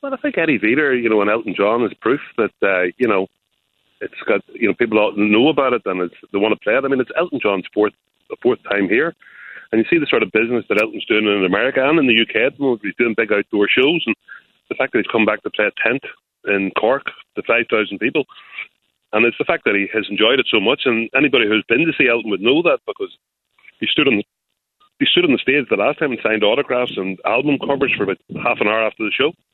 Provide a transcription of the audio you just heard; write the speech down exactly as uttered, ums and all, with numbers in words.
Well, I think Eddie Vedder, you know, and Elton John is proof that, uh, you know, it's got, you know, people ought to know about it and it's, they want to play it. I mean, it's Elton John's fourth, fourth time here. And you see the sort of business that Elton's doing in America and in the U K at the moment. He's doing big outdoor shows. And the fact that he's come back to play a tent in Cork to five thousand people. And it's the fact that he has enjoyed it so much. And anybody who's been to see Elton would know that, because he stood on he stood on the stage the last time and signed autographs and album covers for about half an hour after the show.